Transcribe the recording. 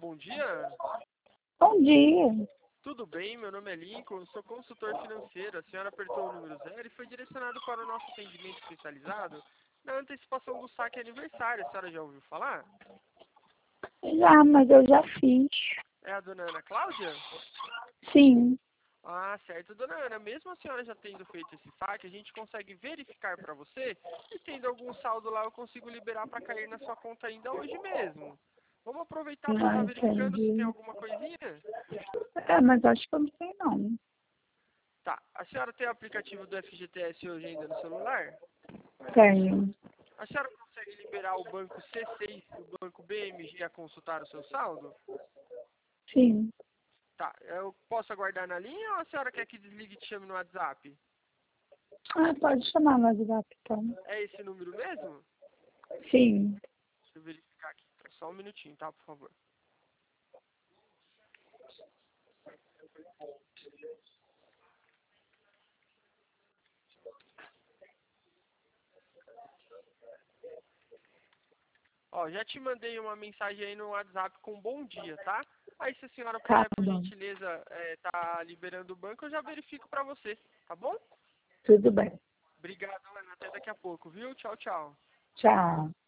bom dia. Bom dia. Tudo bem? Meu nome é Lincoln, sou consultor financeiro. A senhora apertou o número 0 e foi direcionado para o nosso atendimento especializado na antecipação do saque aniversário. A senhora já ouviu falar? Já, mas eu já fiz. É a dona Ana Cláudia? Sim. Ah, certo. Dona Ana, mesmo a senhora já tendo feito esse saque, a gente consegue verificar para você e tendo algum saldo lá eu consigo liberar para cair na sua conta ainda hoje mesmo. Vamos aproveitar para Ah, estar verificando se tem entendi. alguma coisinha? Mas acho que eu não sei não. Tá. A senhora tem o aplicativo do FGTS hoje ainda no celular? Tenho. A senhora consegue liberar o banco C6 e o banco BMG a consultar o seu saldo? Sim. Tá. Eu posso aguardar na linha ou a senhora quer que desligue e te chame no WhatsApp? Pode chamar no WhatsApp, então. É esse número mesmo? Sim. Deixa eu verificar aqui. Só um minutinho, tá? Por favor. Ó, já te mandei uma mensagem aí no WhatsApp com bom dia, tá? Aí se a senhora Tá puder, por bom. gentileza, tá liberando o banco, eu já verifico pra você, tá bom? Tudo bem. Obrigado, Ana. Até daqui a pouco, viu? Tchau, tchau. Tchau.